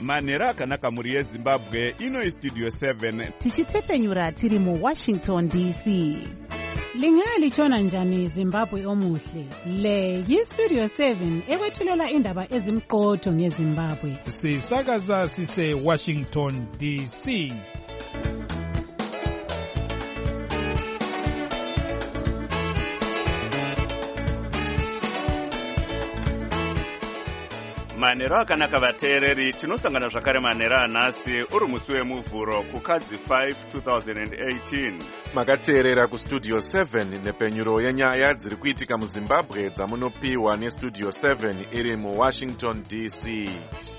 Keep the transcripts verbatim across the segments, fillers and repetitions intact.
manhero akanaka mhuri yezimbabwe. Ino studio seven tichitepenyura tiri muwashington D C. Lingalitshona njani Zimbabwe omuhle? Le yistudio seven ekwethulela indaba ezimqotho ngeZimbabwe. Sisakaza sise Washington D C. manhero akanaka vateereri. Tinosangana zvakare manhero anhasi uri musi wemuvhuro kukadzi five two thousand eighteen. Makateerera kustudio seven nepenyuro yenyaya dziri kuitika muZimbabwe dzamunopiwa nestudio seven iri muWashington D C.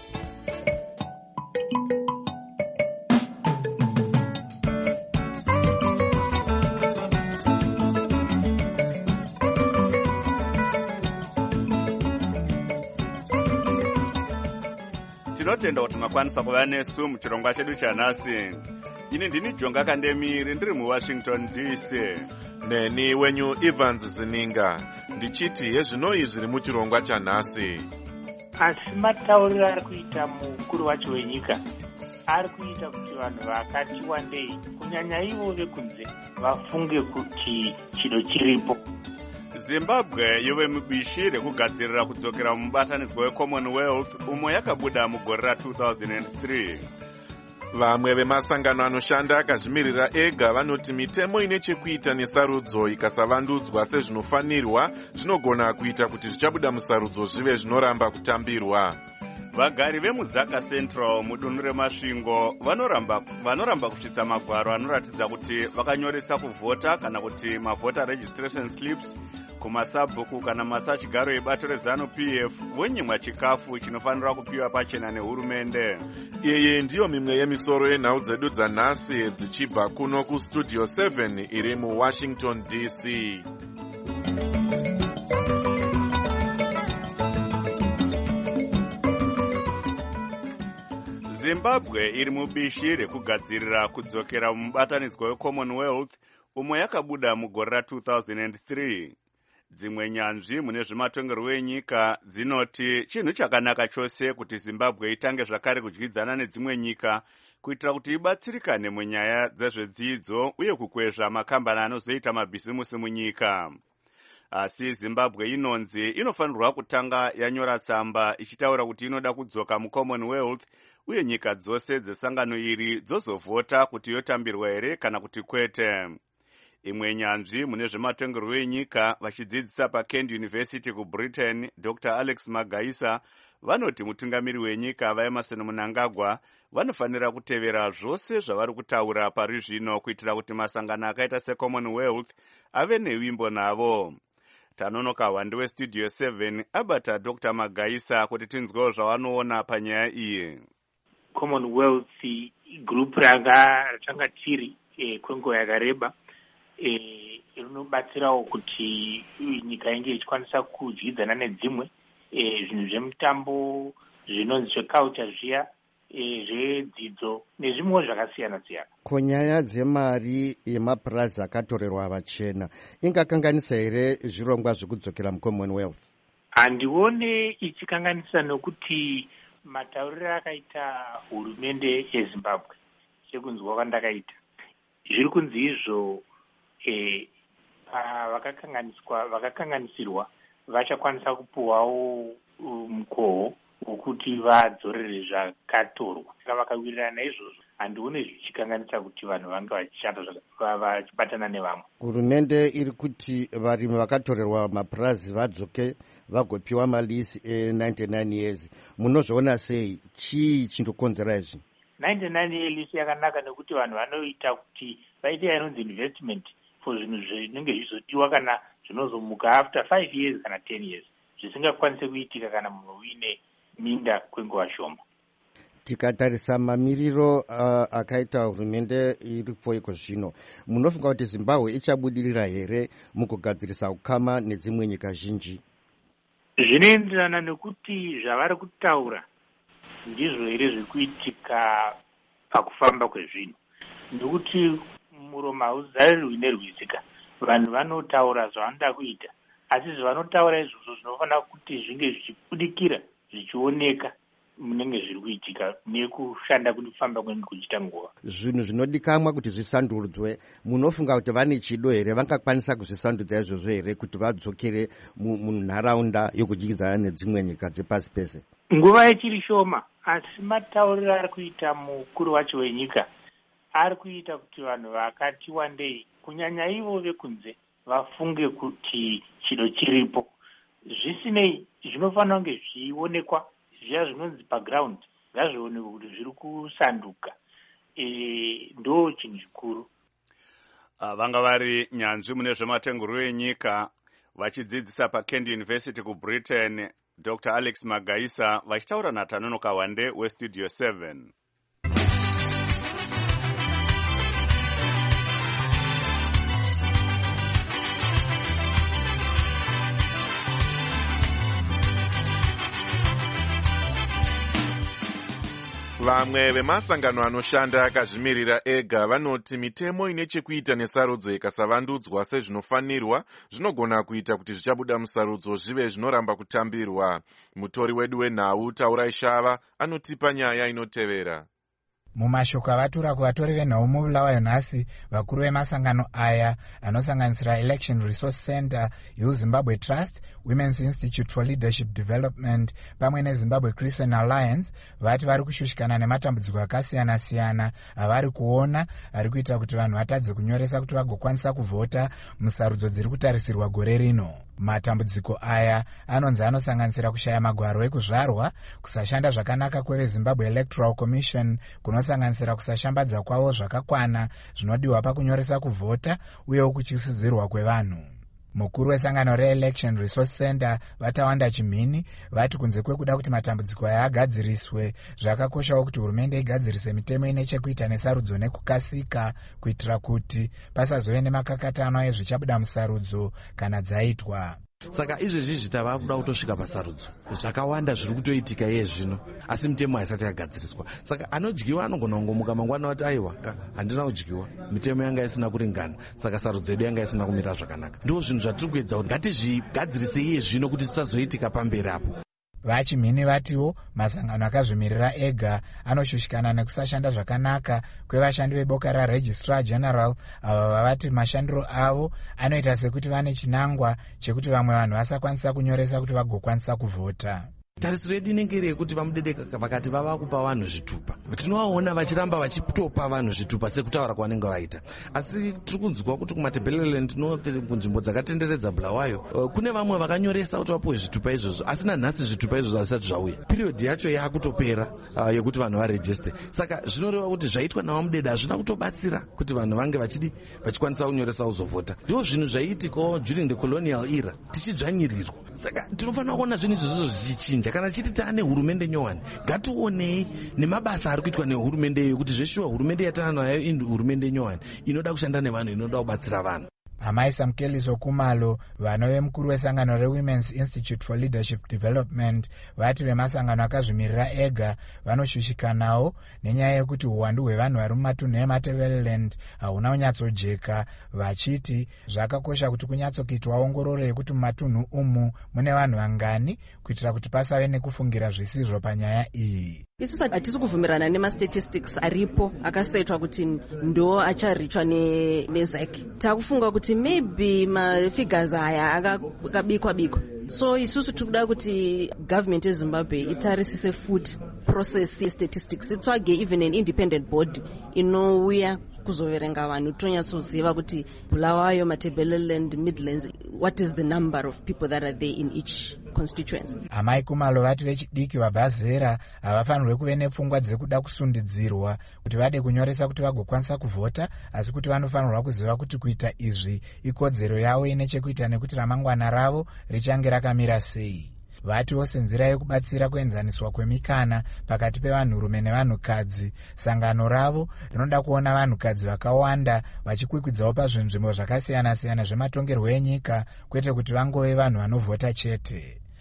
Tinotenda kuti makwanisa kuva nesu muchirongwa chedu chanhasi. Ini ndini Jonga Kandemiri ndiri muWashington D C. Neni wenyu Evans Zininga ndichiti yezvinoi zviri muchirongwa chanhasi. Asi matauriro ari kuita mukuru wacho wenyika ari kuita kuti vanhu vakati wandei kunyanya ivo vekunze vafunge kuti chido chiripo. Zimbabwe yove mubishi rekugadzirira kudzokera mubatanidzwa weCommonwealth umo yakabuda mugore ra two thousand three. Vamwe vemasangano anoshanda akazvimirira ega vanoti mitemo ine chekuita nesarudzo ikasavandudzwa sezvinofanirwa zvinogona kuita kuti zvichabuda musarudzo zvive zvinoramba kutambirwa. Vagari vemuZaka Central mudunhu remasvingo vanoramba vanoramba kusvitsa magwaro anoratidza kuti vakanyoresa kuvhota kana kuti mavota registration slips kumasabhuku kana masachigaro ebato rezanu P F vonyimwa chikafu chinofanira kupiwa pachena nehurumende. Iyi ndiyo mimwe yemisoro yenhau dzedu dzanhasi dzichibva kuno kustudio seven iri muWashington D C. Zimbabwe iri mubishi rekugadzirira kudzokera mubatanidzwa weCommonwealth umo yakabuda mugore ra two thousand three. Dzimwe nyanzvi mune zvematongerwo enyika dzinoti chinhu chakanaka chose kuti Zimbabwe itange zvakare kudyidzana nedzimwe nyika kuitira kuti ibatsirikane munyaya dzezvedzidzo uye kukwezva makambani anozoita mabhizimusi munyika. Asi Zimbabwe inonzi inofanirwa kutanga yanyora tsamba ichitaura kuti inoda kudzoka muCommonwealth uye nyika dzose dzesangano iri dzozovhota kuti yotambirwa here kana kuti kwete. Imwe nyanzvi mune zvematongerwo enyika vachidzidzisa paKent University kuBritain Doctor Alex Magaisa vanoti mutungamiri wenyika vaEmerson Mnangagwa vanofanira kutevera zvose zvavari kutaura pari zvino kuitira kuti masangano akaita seCommonwealth ave newimbo navo. Tanonoka hwande westudio seven abata Doctor Magaisa kuti tinzwewo zvavanoona panyaya iyi. Commonwealth group ranga ratanga tiri e, kwenguva yakareba e, rinobatsirawo kuti nyika inge ichikwanisa kudyidzana nedzimwe e, zvinhu zvemutambo zvinonzi zveculture zviya e, zvedzidzo nezvimwewo zvakasiyana siyana. Kunyaya dzemari yemapurazi akatorerwa vachena ingakanganisa here zvirongwa zvekudzokera muCommonwealth? Handione ichikanganisa nokuti matauriro akaita hurumende yeZimbabwe sekunzwa kwandakaita zviri kunzi izvo e, vakakanganiswa vakakanganisirwa vachakwanisa kupuwawo mukoho wokuti vadzorere zvakatorwa. Saka vakawirirana izvozvo handione zvichikanganisa kuti vanhu vange vachishanda vachibatana nevamwe. Hurumende iri kuti varimi vakatorerwa mapurazi vadzoke vagopiwa malisi e99 years. Munozviona sei? Chii chindokonzera izvi? ninety-nine years yakanaka nekuti vanhu vanoita kuti vaite inonzi investment for zvinhu zvinenge zvizodiwa kana zvinozomuka after five years kana ten years zvisingakwanise kuitika kana munhu uine minda kwenguva shoma. Tikatarisa mamiriro uh, akaita hurumende iripo iko zvino, munofunga kuti Zimbabwe ichabudirira here mukugadzirisa ukama nedzimwe nyika zhinji? Zvinoenderana nekuti zvavari kutaura ndizvo here zvikuitika pakufamba kwezvinhu. Nekuti muromo hauzarirwi nerwizika, vanhu vanotaura zvavanoda kuita, asi zvavanotaura izvozvo zvinofanira kuti zvinge zvichibudikira zvichioneka munenge zviri kuitika nekushanda kufamba kwenenge kuchiita nguva. Zvinhu zvinodikamwa kuti zvisandudzwe, munofunga kuti vane chido here, vangakwanisa kuzvisandudza izvozvo here kuti vadzokere munharaunda yokudyidzana nedzimwe nyika dzepasi pese? Nguva ichiri shoma, asi matauriro ari kuita mukuru wacho wenyika ari kuita kuti vanhu vakati wandei, kunyanya ivo vekunze, vafunge kuti chido chiripo. Zvisinei, zvinofanira kunge zvionekwa zviya zvinonzi paground, ngazvionekwe kuti zviri kusanduka. E, ndo chinhu chikuru. Vanga vari nyanzvi mune zvematenguro enyika vachidzidzisa paKent University kuBritain, Doctor Alex Magaisa vachitaura naTanonoka Wande weStudio seven. Vamwe vemasangano anoshanda akazvimirira ega vanoti mitemo ine chekuita nesarudzo ikasavandudzwa sezvinofanirwa zvinogona kuita kuti zvichabuda musarudzo zvive zvinoramba kutambirwa. Mutori wedu wenhau Taurai Shava anotipa nyaya inotevera. Mumashoko avatura kuvatori venhau muvulawayo nhasi, vakuru vemasangano aya anosanganisira Election Resource Center, Youth Zimbabwe Trust, Women's Institute for Leadership Development pamwe neZimbabwe Christian Alliance vati vari kushushikana nematambudziko akasiyana-siyana avari kuona ari kuita kuti vanhu vatadze kunyoresa kuti vagokwanisa kuvhota musarudzo dziri kutarisirwa gore rino. Matambudziko aya anonzi anosanganisira kushaya magwaro ekuzvarwa, kusashanda zvakanaka kweveZimbabwe Electoral Commission kunosanganisira kusashambadza kwavo zvakakwana zvinodiwa pakunyoresa kuvhota uyewo kuchisidzirwa kwevanhu. Mukuru wesangano reElection Resource Center Vatawanda Chimhini vati kunze kwekuda kuti matambudziko aya agadziriswe, zvakakoshawo kuti hurumende igadzirise mitemo ine chekuita nesarudzo nekukasika kuitira kuti pasazove nemakakatano ezvichabuda musarudzo kana dzaitwa. Saka izvezvi zvitava kuda kutosvika pasarudzo, zvakawanda zviri kutoitika iye zvino, asi mitemo haisati yagadziriswa. Saka anodyiwa anogona kungomuka mangwana ati aiwa handina kudyiwa, mitemo yanga isina kuringana, saka sarudzo yedu yanga isina kumira zvakanaka. Ndizvo zvinhu zvatiri kuedza kuti ngatizvigadzirise iye zvino kuti zvisazoitika pamberi apo. Vachimhini vatiwo masangano akazvimirira ega anoshushikana nekusashanda zvakanaka kwevashandi veboka raRegistrar General, ava vavati mashandiro avo anoita sekuti vane chinangwa chekuti vamwe vanhu vasakwanisa kunyoresa kuti vagokwanisa kuvhota. Tarisiro yedu inenge iri yekuti vamudedeka vakati vava kupa vanhu zvitupa, tinovaona vachiramba vachitopa vanhu zvitupa sekutaura kwavanenge vaita. Asi tiri kunzwa kuti kumatebheleland kunzvimbo dzakatenderedza Bulawayo kune vamwe vakanyoresa kuti vapuwe zvitupa izvozvo, asi nanhasi zvitupa izvozvo hazvisati zvauya. Period yacho yaakutopera uh, yekuti vanhu varejiste. Saka zvinoreva kuti zvaitwa navamudede hazvina kutobatsira kuti vanhu vange vachidi vachikwanisa kunyoresa kuzovhota. Ndizvo zvinhu zvaiitikawo during the colonial era tichidzvanyirirwa. Saka tinofanira kuona zvinhu izvozvo zvichichinja. Kana chiti taane hurumende nyowani, ngatiwonei nemabasa ari kuitwa nehurumende iyo kuti zveshuwa hurumende yatana nayo indi hurumende nyowani inoda kushanda nevanhu, inoda kubatsira vanhu. Amaisa Mkeliso Kumalo, vanove mukuru wesangano reWomen's Institute for Leadership Development, vati vemasangano akazvimirira ega vanoshushikanawo nenyaya yekuti uwandu hwevanhu vari mumatunhu eMatabeleland hauna kunyatsojeka, vachiti zvakakosha kuti kunyatsokuitwa ongororo yekuti mumatunhu umu mune vanhu vangani kuitira kuti pasave nekufungira zvisizvo panyaya iyi. Isusu hatisi kuvumirana nemastatistics aripo akasaitwa kuti ndo acharichwa neZ A C. Takufunga kuti maybe mafigures aya akabikwa bikwa. So isusu tikuda kuti government yeZimbabwe itarisise futi process statistics, itsvage even an independent body inouya kuzoverenga vanhu tonyatsoziva kuti Bulawayo, Matabeleland, Midlands, what is the number of people that are there in each constituency. Amai Kumalo vati vechidiki vabva zera havafanirwe kuve nepfungwa dzekuda kusundidzirwa kuti vade kunyoresa kuti vagokwanisa kuvhota, asi kuti vanofanirwa kuziva kuti kuita izvi ikodzero yavo ine chekuita nekuti ramangwana ravo richange rakamira sei. Vatiwo senzira yekubatsira kuenzaniswa kwemikana pakati pevanhurume nevanhukadzi, sangano ravo rinoda kuona vanhukadzi vakawanda vachikwikwidzwawo pazvinzvimbo zvakasiyana-siyana zvematongerwo enyika, kwete kuti vangove vanhu vanovhota chete.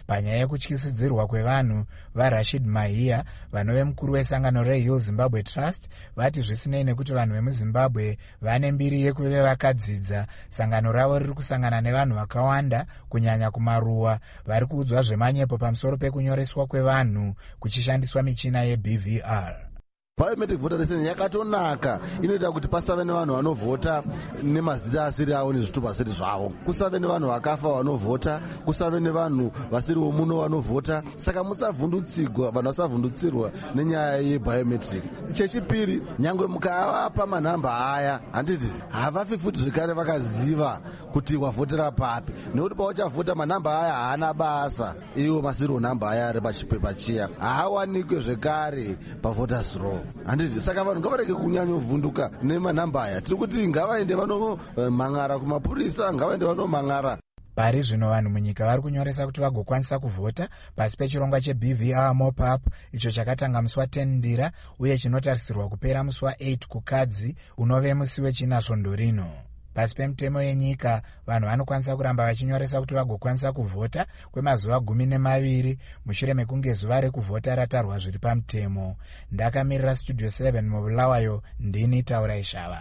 panyaya yekutyisidzirwa kwevanhu. VaRashid Mahia, vanove mukuru wesangano reHill Zimbabwe Trust, vati zvisinei nekuti vanhu vemuzimbabwe vane mbiri yekuve vakadzidza, sangano ravo riri kusangana nevanhu vakawanda kunyanya kumaruwa vari kuudzwa zvemanyepo pamusoro pekunyoreswa kwevanhu kuchishandiswa michina yeB V R. Biometric voter registration yakatonaka, inoita kuti pasave nevanhu vanovhota nemazita asiri awo nezvitupa asiri zvavo, kusave nevanhu vakafa vanovhota, kusave nevanhu vasiriwo muno vanovhota. Saka musavhundutsigwa, vanhu vasavhundutsirwa nenyaya yebiometric. Chechipiri, nyangwe mukavapa manhamba aya, handiti havafi futi zvekare vakaziva kuti wavhotera papi, nekuti pauchavhota manhamba aya haana basa, iwo masiriwo nhamba aya ari pachipepa chiya haawanikwe zvekare pavoters roll. Handiti saka vanhu ngavarege kunyanyovhunduka nemanhamba aya. Tiri kuti ngavaende vanomang'ara kumapurisa, ngavaende vanomang'ara. Pari zvino vanhu munyika vari kunyoresa kuti vagokwanisa kuvhota pasi pechirongwa cheB V R mop-up, icho chakatanga musi wa10 ndira uye chinotarisirwa kupera musi wa8 kukadzi unove musi wechina svondo rino. Pasi pemutemo yenyika, vanhu vanokwanisa kuramba vachinyoresa kuti vagokwanisa kuvhota kwemazuva gumi nemaviri mushure mekunge zuva rekuvhota ratarwa zviri pamutemo. Ndakamirira Studio seven mubulawayo, ndini Taurai Shava.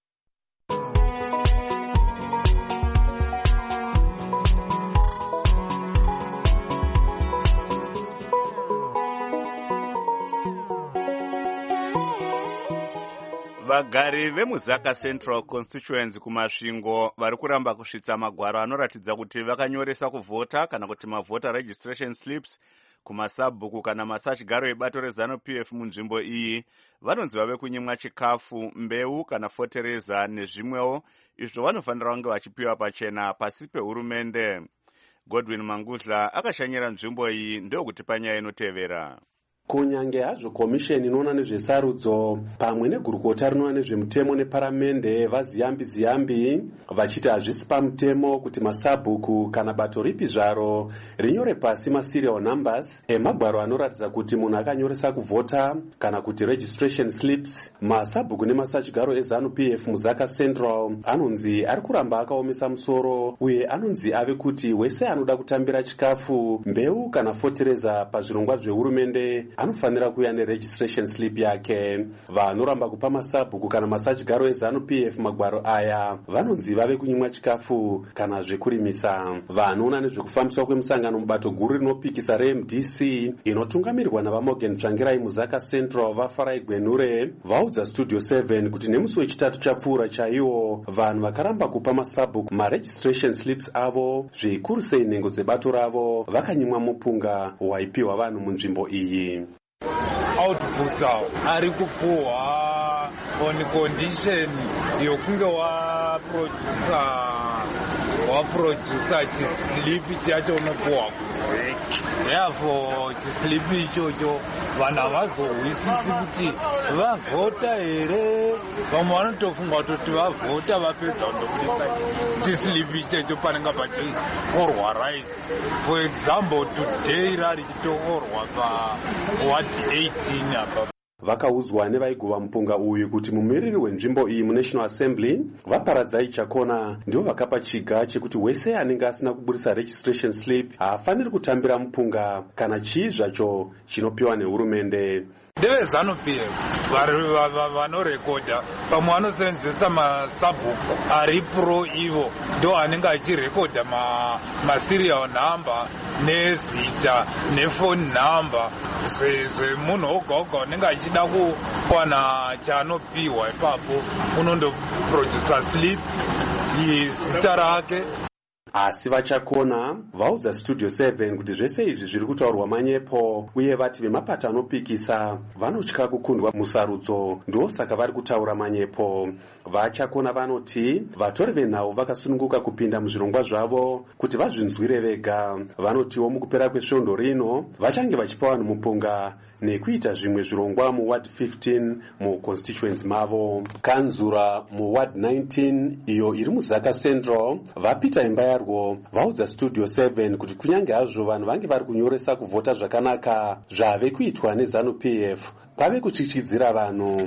Vagari vemuzaka Central Constituency kumasvingo vari kuramba kusvitsa magwaro anoratidza kuti vakanyoresa kuvhota kana kuti mavota registration slips kumasabhuku kana masachigaro ebato reZANU-P F munzvimbo iyi. Vanonzi vave kunyimwa chikafu, mbeu kana fotereza nezvimwewo izvo vanofanira kunge vachipiwa pachena pasi pehurumende. Godwin Mangudla akashanyira nzvimbo iyi, ndokuti panyaya inotevera. Kunyange hazvo komisheni inoona nezvesarudzo pamwe negurukota rinoona nezvemutemo neparamende vaziyambi ziyambi vachiti hazvisi pamutemo kuti masabhuku kana bato ripi zvaro rinyore pasi maserial numbers emagwaro anoratidza kuti munhu akanyoresa kuvhota kana kuti registration slips. Masabhuku nemasachigaro eZANU-P F muzaka Central anonzi ari kuramba akaomesa musoro uye anonzi ave kuti wese anoda kutambira chikafu, mbeu kana fotereza pazvirongwa zvehurumende anofanira kuya neregistration slip yake. Vanoramba kupa masabhuku kana masachigaro eZANU-P F magwaro aya vanonzi vave kunyimwa chikafu kana zvekurimisa. Vanoona nezvekufambiswa kwemusangano mubato guru rinopikisa reM D C inotungamirirwa navaMorgan Tsvangirai muzaka Central vaFarai Gwenure vaudza Studio seven kuti nemusi wechitatu chapfuura chaiwo vanhu vakaramba kupa masabhuku maregistration slips avo zvikuru sei nhengo dzebato ravo vakanyimwa mupunga waipiwa vanhu munzvimbo iyi. Outputs ari kupuhwa on condition yokunge waproducer waproducer chisilipi chacho unopuhwa kuzeki. Therefore chisilipi ichocho vanhu havazowisisi kuti vavhota here. Vamwe vanotofunga kuti vavhota vapedza kundobudisa chisilipi ichocho panenge pachiorwa rice. For example, today rari chitoorwa pa ward eighteen apa. Vakaudzwa nevaigova mupunga uyu kuti mumiriri wenzvimbo iyi muNational Assembly vaparadzai chakona ndivo vakapa chiga chekuti wese anenge asina kubudisa registration slip haafaniri kutambira mupunga kana chii zvacho chinopiwa nehurumende. NdeveZANU-P F vanorekodha pamwe vanosenzesa masabhuku ari pro ivo ndo anenge achirekodha maserial number nezita nefone number zvemunhu oga oga unenge achida kuwana chaanopiwa ipapo unondoproducer slip zita rake. Asi vachakona vaudza Studio seven kuti zvese izvi zviri kutaurwa manyepo uye vati vemapato anopikisa vanotya kukundwa musarudzo ndosaka vari kutaura manyepo. Vachakona vanoti vatori venhau vakasununguka kupinda muzvirongwa zvavo kuti vazvinzwire vega. Vanotiwo mukupera kwesvondo rino vachange vachipa vanhu mupunga nekuita zvimwe zvirongwa muward fifteen muconstituency mavo. Kanzura muward nineteen iyo iri muzaka Central vapita imba yarwo vaudza Studio seven kuti kunyange hazvo vanhu vange vari kunyoresa kuvhota zvakanaka zvave kuitwa neZANU-P F pave kuchichidzira vanhu.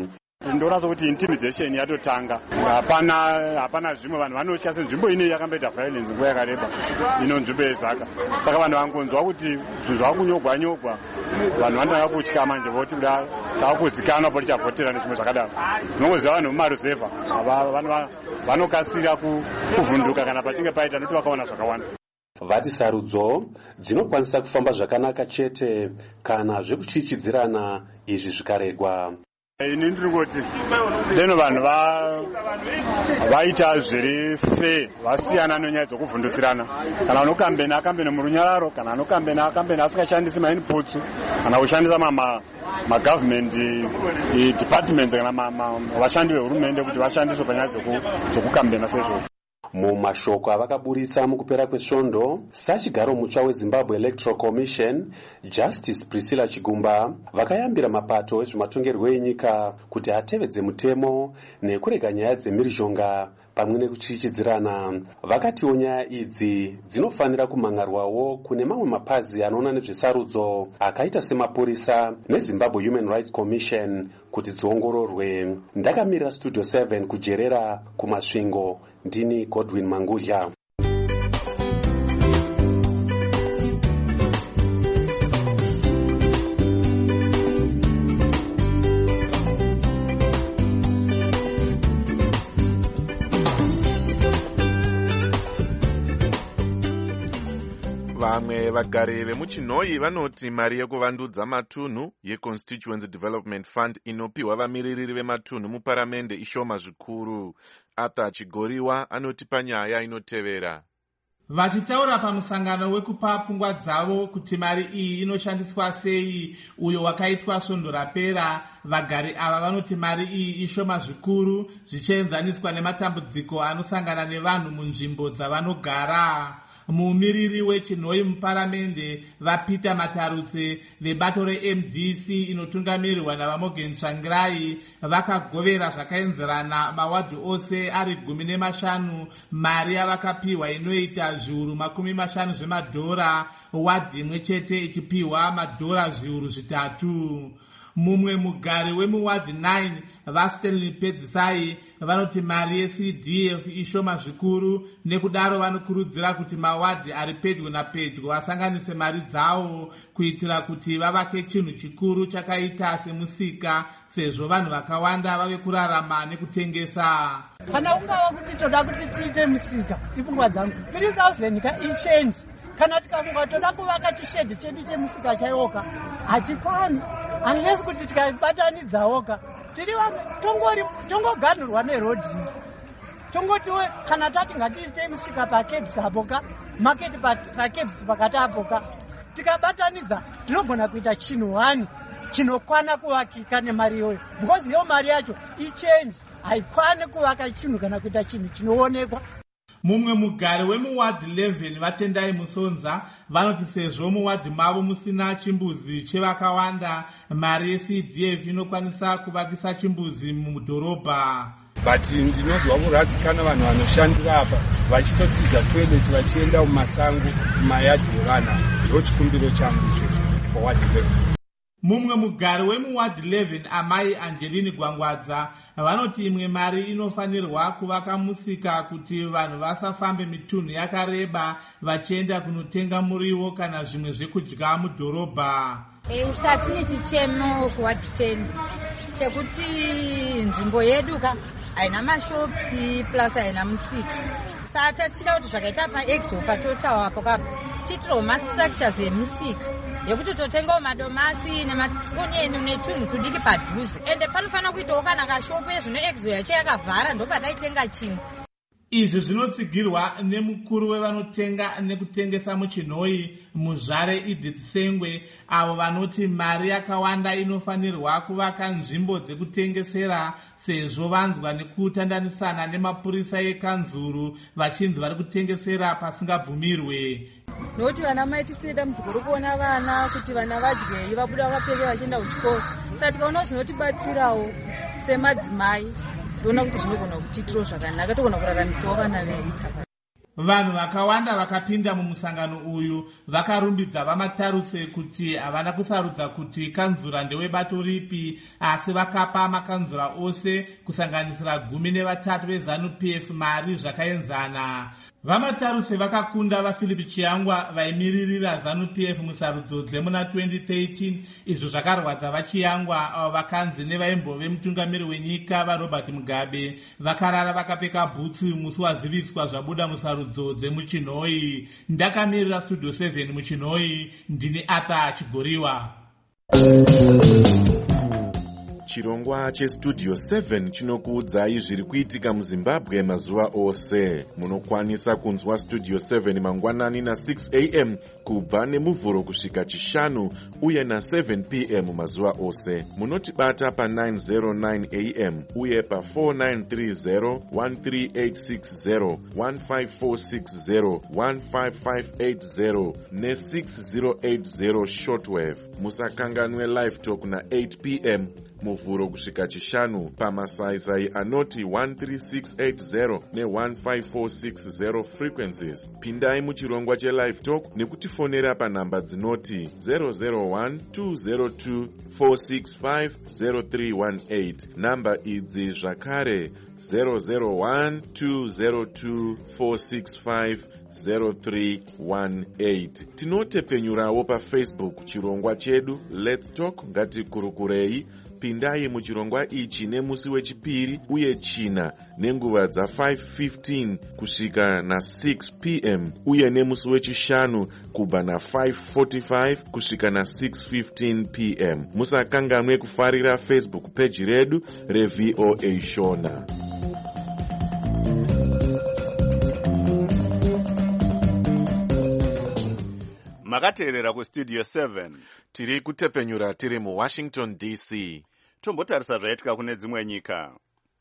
ndinoona sokuti intimidation yatotanga. Hapana hapana zvimwe vanhu vanotya senzvimbo ine yakamboita violence nguva yakareba ino nzvimbo yeZaka. Saka vanhu vangonzwa kuti zvinhu zvakunyogwa nyogwa vanhu vanotanga kutya manje voti kuda takuzikanwa poti chavhotera nezvimwe zvakadaro. Zvinongoziva vanhu mumaruzevha vanokasira kuvhunduka kana pachinge paita nokuti vakaona zvakawanda. Vati sarudzo dzinokwanisa kufamba zvakanaka chete kana zvekuchichidzirana izvi zvikaregwa. Ini ndirikuti leno vanhu vaita zviri fe vasiyana nenyaya dzokuvhundusirana. Kana anokambena akambena murunyararo, kana anokambena akambena asikashandisi mainputsu, kana kushandisa magovernment departments kana vashandi vehurumende kuti vashandiswe panyaya dzokukambena sezvo. Mumashoko avakaburisa mukupera kwesvondo, sachigaro mutsva weZimbabwe Electoral Commission, Justice Priscilla Chigumba vakayambira mapato ezvematongerwo enyika kuti atevedze mutemo nekurega nyaya dzemhirizhonga pamwe nekuchichidzirana. Vakatiwo nyaya idzi dzinofanira kumangarwawo kune mamwe mapazi anoona nezvesarudzo akaita semapurisa neZimbabwe Human Rights Commission kuti dziongororwe. Ndakamirira Studio seven kujerera kumasvingo. Ndini Godwin Mangudya. Vamwe vagari vemuchinhoi vanoti mari yekuvandudza matunhu yeConstituency Development Fund inopiwa vamiririri vematunhu muparamende ishoma zvikuru. Arthur Chigoriwa anoti panyaya inotevera. Vachitaura pamusangano wekupa pfungwa dzavo kuti mari iyi inoshandiswa sei uyo wakaitwa svondo rapera, vagari ava vanoti mari iyi ishoma zvikuru zvichienzaniswa nematambudziko anosangana nevanhu munzvimbo dzavanogara. Mumiriri wechinhoi muparamende vaPeter Matarutse vebato reM D C inotungamirirwa naVaMorgan Tsvangirai vakagovera zvakaenzerana mawadhi ose ari gumi nemashanu mari yavakapiwa inoita zviuru makumi mashanu zvemadhora, wadhi imwe chete ichipiwa madhora zviuru zvitatu. Mumwe mugari wemuwadhi nine vaStanley Pedzisai vanoti mari yeC D F ishoma zvikuru, nekudaro vanokurudzira kuti mawadhi ari pedyo napedyo vasanganise mari dzavo kuitira kuti vavake chinhu chikuru chakaita semusika, sezvo vanhu vakawanda vave kurarama nekutengesa. Kana ungava kuti toda kuti tiite musika, ipfungwa dzangu three thousand ka ichange. Kana tikafunga toda kuvaka chishedhi chedu chemusika chaiwoka hachifani, unless kuti tikabatanidzawoka tiri vanhu tongori tongoganhurwa nerodhi iyi. Tongotiwe kana tati ngatiite musika paCabs apoka, market paCabs pakati apoka, tikabatanidza tinogona kuita chinhu hani chinokwana kuvakika nemari iyoyo, because iyo mari yacho ichange haikwani kuvaka chinhu kana kuita chinhu chinoonekwa. Mumwe mugari wemuwadhi eleven Vatendai Musonza vanoti sezvo muwadhi mavo musina chimbuzi chevakawanda, mari yeC D F inokwanisa kuvakisa chimbuzi mudhorobha. But ndinozwa kuradzikana vanhu vanoshandira apa vachitotidza toilet vachienda mumasango mumayadhi evana. Ndo chikumbiro changu ichocho for wadhi eleven. Mumwe mugari wemuwadhi eleven Amai Angeline Gwangwadza vanoti imwe mari inofanirwa kuvaka musika kuti vanhu vasafambe mitunhu yakareba vachienda kunotenga muriwo kana zvimwe zvekudya mudhorobha. Usati nechichemo kuwadhi ten chekuti nzvimbo yedu ka haina mashopsi plus haina musika. Saka tida kuti zvakaita paExo patotawa apo kapo titiro mastructures emusika yekuti totengawo madomasi nemaonyeni netunhu tudiki padhuze, ende panofanira kuitawo kana kashopo ezvino Exo yacho yakavhara ndopataitenga chinhu. Izvi zvinotsigirwa nemukuru wevanotenga nekutengesa muchinhoi Muzvare Edith Sengwe, avo vanoti mari yakawanda inofanirwa kuvaka nzvimbo dzekutengesera sezvo vanzwa nekutandanisana nemapurisa ekanzuru vachinzi vari kutengesera pasingabvumirwe. Nokuti vana mai tisiri dambudziko uri kuona vana kuti vana vadyei vabuda vapfeke vachienda kuchikoro, saka tikaona zvinotibatsirawo semadzimai ndoona kuti zvinogona kutitiro zvakanaka togona kuraramisawo vana vedu. vanhu vakawanda vakapinda mumusangano uyu vakarumbidza vamataruse kuti havana kusarudza kuti kanzura ndewebato ripi, asi vakapa makanzura ose kusanganisira gumi nevatatu veZANU-P F mari zvakaenzana. Vamataruse vakakunda vaPhilip Chiyangwa vaimiririra ZANU-P F musarudzo dzemuna twenty thirteen. Izvo zvakarwadza vaChiyangwa avo vakanzi nevaimbove mutungamiri wenyika vaRobert Mugabe vakarara vakapfeka bhutsu musi waziviswa zvabuda musarudzo dzemuchinhoi. Ndakamirira Studio seven muchinhoi, ndini Ata Chigoriwa. Chirongwa chestudio seven chinokuudzai zviri kuitika muZimbabwe mazuva ose. Munokwanisa kunzwa studio seven mangwanani na six a m kubva nemuvhuro kusvika chishanu uye na seven p m mazuva ose. Munotibata pa nine oh nine a m uye pa four nine three zero, one three eight six zero, one five four six zero, one five five eight zero ne six zero eight zero shortwave. Musakanganwe live talk na eight p m muvhuro kusvika chishanu pamasaisai anoti one three six eight zero ne one five four six zero frequencies. Pindai muchirongwa chelive talk nekutifonera panhamba dzinoti zero zero one two zero two four six five zero three one eight. Namba idzi zvakare zero zero one two zero two four six five zero three one eight. Tinotepenyurawo paFacebook chirongwa chedu Let's Talk ngatikurukurei. Pindai muchirongwa ichi nemusi wechipiri uye china nenguva dza five fifteen kusvika na six p m uye nemusi wechishanu kubva na five forty-five kusvika na six fifteen p m. Musakanganwe kufarira Facebook page redu reV O A Shona. Makateerera kustudio seven. Tiri kutepenyura tiri muWashington D C. Tombotarisa zvaitika kune dzimwe nyika.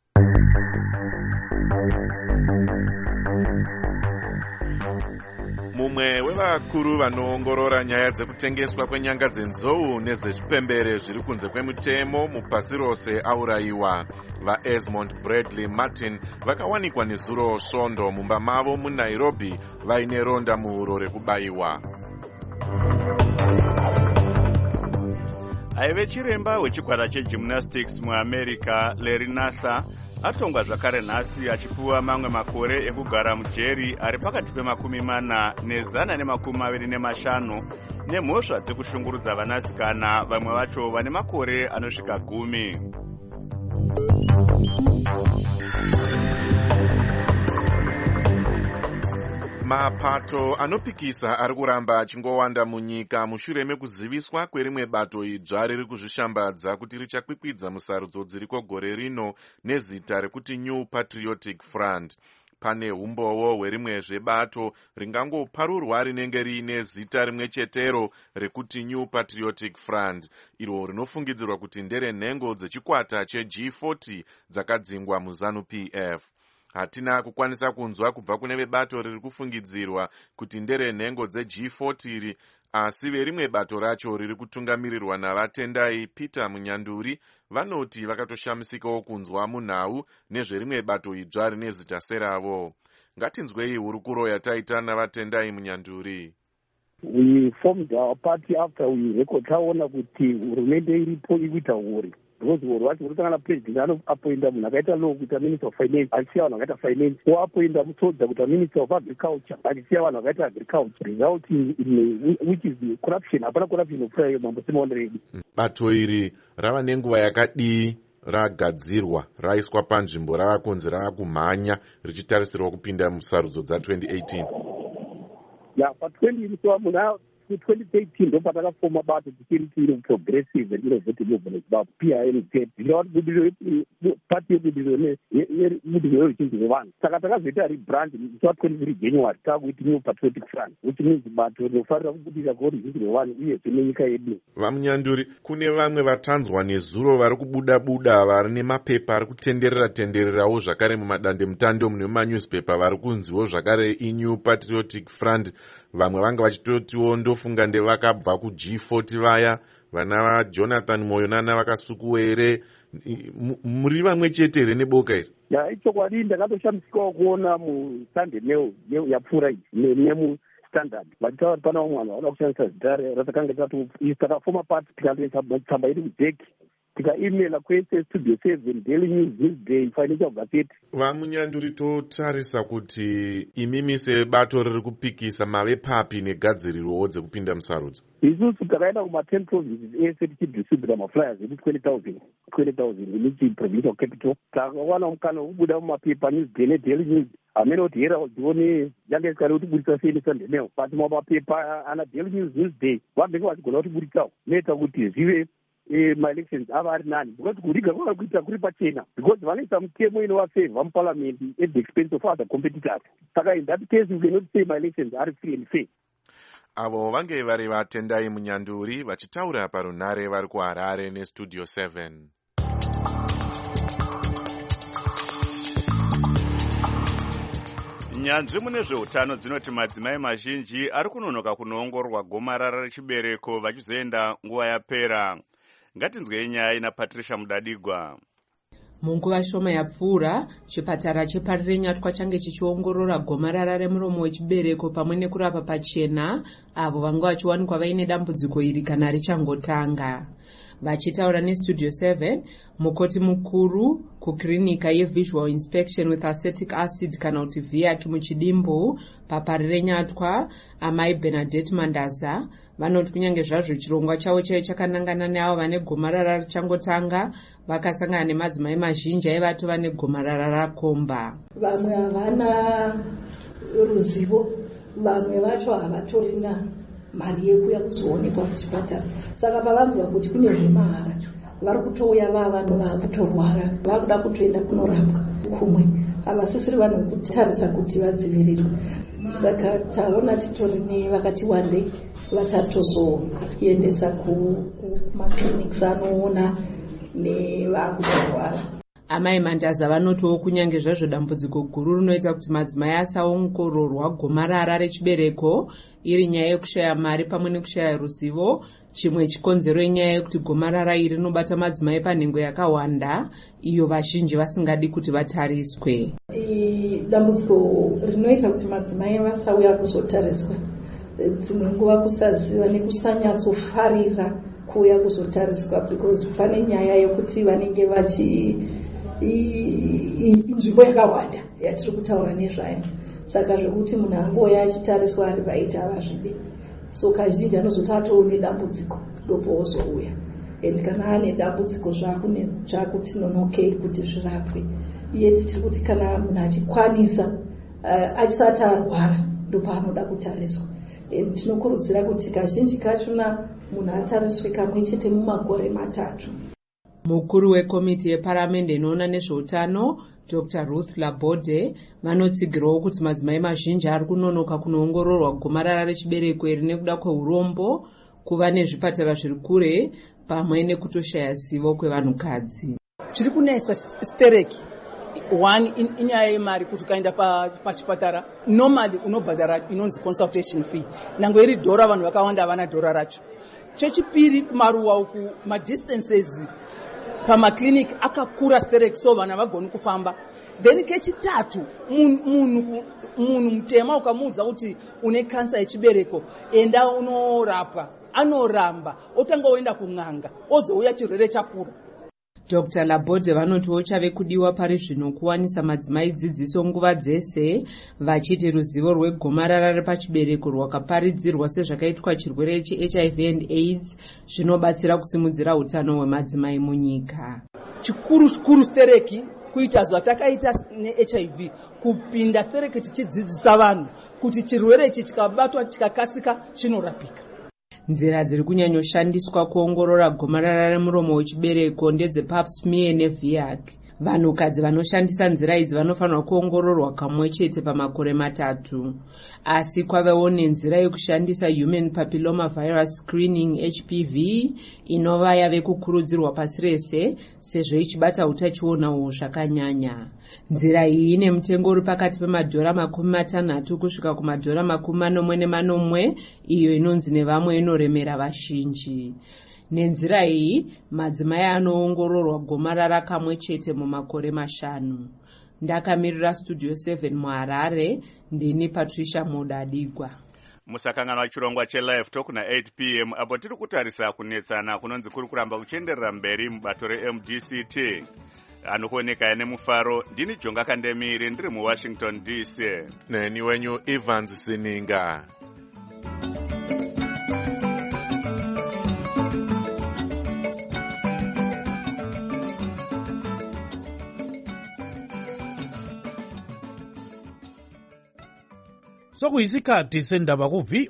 Mumwe wevakuru vanoongorora nyaya dzekutengeswa kwenyanga dzenzou nezvechipembere zviri kunze kwemutemo mupasi rose aurayiwa. VaEsmond Bradley Martin vakawanikwa nezuro svondo mumba mavo muNairobi vaine ronda muhuro rekubayiwa. Aive chiremba wechikwata chegymnastics muAmerica Larry Nassar atongwa zvakare nhasi achipuwa mamwe makore ekugara mujeri ari pakati pemakumi mana nezana nemakumi maviri nemashanu nemhosva dzekushungurudza vanasikana, vamwe vacho vane makore anosvika gumi. Mapato anopikisa ari kuramba achingowanda munyika mushure mekuziviswa kwerimwe bato idzva riri kuzvishambadza kuti richakwikwidza musarudzo dziriko gore rino nezita rekuti New Patriotic Front. Pane umbowo hwerimwezve bato ringangoparurwa rinenge riine zita rimwe chetero rekuti New Patriotic Front, iro rinofungidzirwa kuti nderenhengo dzechikwata cheG forty dzakadzingwa muZANU-P F. Hatina kukwanisa kunzwa kubva kune vebato riri kufungidzirwa kuti nderenhengo dzeG forty iri, asi verimwe bato racho riri kutungamirirwa navatendai Peter Munyanduri vanoti vakatoshamisikawo kunzwa munhau nezverimwe bato idzva rine zita seravo. Ngatinzwei hurukuro yataita navatendai Munyanduri. We formed our party after we record taona kuti hurumende iripo ikuita huri. Because we were working on a president and appointed them Nagaita law with the Minister of Finance, and see Nagaita Finance, who appointed them with the Minister of Agriculture, and see Nagaita Agriculture, resulting in which is the corruption, apana corruption of prayer number seven already. Bato iri rava nenguva yakadi ragadzirwa raiswa panzvimbo ravakunzi rava kumhanya richitarisirwa kupinda musarudzo dza twenty eighteen. Yeah, but twenty so twenty thirteen ndo patakafoma bato tichiri progressive and innovative movement zimbabwe P I M Z ndinoona budiriro pati yebudiriro yebudiriro ruzhinji rwevanhu. Saka takazoita rebrand musi twenty-three January takuiti New Patriotic Front, which means bato rinofarira kubudirira kuruzhinji rwevanhu uye nenyika yedu. Vamunyanduri, kune vamwe vatanzwa nezuro vari kubuda buda vari nemapepa ari kutenderera tendererawo zvakare mumadande mutando mune manewspaper vari kunziwo zvakare iNew Patriotic Front. Vamwe vanga vachitotiwo ndofunga ndevakabva kuG forty vaya vana Jonathan Moyo nana vakasukuwere. Muri vamwe chete here neboka iri? ya ichokwadi ndakatoshamisikawo kuona musunday mail yapfuura iyi nemustandard vachitaura kuti pana vamwe vanhu vanoda kushandisa zita ratakanga tati takafoma part tikandoisa tsamba iri kudheki tikaemaila kwese studio seven daily news newsday financial gazette. vamunyanduri totarisa kuti imimi sebato riri kupikisa mari papi negadzirirowo dzekupinda musarudzo. isusu takaenda kuma-ten provinces ese tichidistribhuta maflyers edu twenty thousand twenty thousand inichi provincial capital. takawana mukana wekubuda mumapepa newsday nedaily news hamene kuti herald one yange isikari kutibudisa sei nesunday mail but mapepa ana daily news newsday vabvenge vachigona kutibuditsawo noita kuti zive maelections ava ari nani because kuriga kwava kuita kuri pachena because vanoisa mutemo inovafavha muparliament at the expense of other competitors. saka in that case we cannot say maelections are free and fair. avo vange vari vatendai munyanduri vachitaura parunhare vari kuharare nestudio seven. nyanzvi mune zveutano dzinoti madzimai mazhinji ari kunonoka kunoongororwa gomarara rechibereko vachizoenda nguva yapera. ngatinzwei nyaya napatricia mudadigwa. munguva shoma yapfuura chipatara cheparire nyatwa change chichiongorora gomarara remuromo wechibereko pamwe nekurapa pachena avo vanga vachiwanikwa vaine dambudziko iri kana richangotanga. vachitaura nestudio seven mukoti mukuru kukirinika yevisual inspection with acetic acid kana kuti viac muchidimbu paparire nyatwa amai Bernadette Mandaza vanoti kunyange zvazvo chirongwa chavo chaivo chakanangana neavo vane gomarara richangotanga vakasangana nemadzimai mazhinji aivato vane gomarara rakomba. vamwe havana ruzivo, vamwe vacho havatorina mari yekuya kuzoonekwa kuchipatara. saka pavanzwa kuti kune zvemahara vari kutouya vava vanhu vaakutorwara vakuda kutoenda kunorapwa kumwe havasisiri vanhu vekutarisa kuti vadzivirirwe. saka taona titori nevakati wandei vatatozoendesa kumaklinics anoona nevakutorwara. amai Mandaza vanotiwo kunyange zvazvo dambudziko guru rinoita kuti madzimai asaongororwa gomarara rechibereko iri nyaya yekushaya mari pamwe nekushaya ruzivo, chimwe chikonzero inyaya yekuti gomarara iri rinobata madzimai panhengo yakawanda iyo vazhinji vasingadi kuti vatariswe. dambudziko rinoita kuti madzimai vasauya kuzotariswa dzimwe nguva kusaziva nekusanyatsofarira kuuya kuzotariswa because pane nyaya yekuti vanenge vachi nzvimbo yakawanda yatiri kutaura nezvayo. saka zvekuti munhu angoya achitariswa ari vaiti havazvide. so kazhinji anozoti atoone dambudziko ndopozouya and kana ane dambudziko zvakuti nonokei kuti zvirapwe. iye titiri kuti kana munhu achikwanisa uh, achisati arwara ndopaanoda kutariswa. and tinokurudzira kuti kazhinji kachona munhu atariswe kamwe chete mumakore matatu. mukuru wekomiti yeparamende inoona nezveutano Doctor Ruth Labode vanotsigirawo kuti madzimai mazhinji ari kunonoka kunoongororwa gomarara rechibereko iri nekuda kweurombo, kuva nezvipatara zviri kure pamwe nekutoshaya zivo kwevanhukadzi. zviri kunesa stereki one inyaya yemari kuti ukaenda pachipatara normally unobhadhara inonzi consultation fee, nange iri dhora vanhu vakawanda havana dhora racho. chechipiri kumaruwa uku madistances pamakliniki akakura stereki so vanhu havagoni kufamba. then kechitatu munhu mutema ukamuudza kuti une kansa yechibereko enda unorapwa anoramba otanga oenda kun'anga ozouya chirwere chakura. Doctor Labode vanotiwo chave kudiwa pari zvino kuwanisa madzimai dzidziso nguva dzese vachiti ruzivo rwegomarara repachibereko rwakaparidzirwa sezvakaitwa chirwere che-H I V and AIDS zvinobatsira kusimudzira utano hwemadzimai munyika. chikuru chikuru stereki kuita zvatakaita ne-H I V kupinda stereki tichidzidzisa vanhu kuti chirwere ichi chikabatwa chikakasika chinorapika. nzira dziri kunyanyoshandiswa kuongorora gomarara remuromo wechibereko ndedze-pap smear neviac. vanhukadzi vanoshandisa nzira idzi vanofanirwa kuongororwa kamwe chete pamakore matatu. asi kwavewo nenzira yekushandisa human papilloma virus screening H P V inova yave kukurudzirwa pasi rese sezvo ichibata utachiona zvakanyanya. nzira iyi ine mutengo uri pakati pemadhora makumi matanhatu kusvika kumadhora makumi manomwe nemanomwe, iyo inonzi nevamwe inoremera vazhinji. nenzira iyi madzimai anoongororwa gomarara kamwe chete mumakore mashanu. ndakamirira studio seven muharare ndini patricia modadigwa. musakanganwa chirongwa chelive talk na eight p m apo tiri kutarisa kunetsana kunonzi kuri kuramba kuchenderera mberi mubato re M D C T. Anokuoneka nemufaro ndini Jonga Kandemiri ndiri muWashington D C. Neni wenyu Evans Sininga. Sokuyisikhathi sendaba ku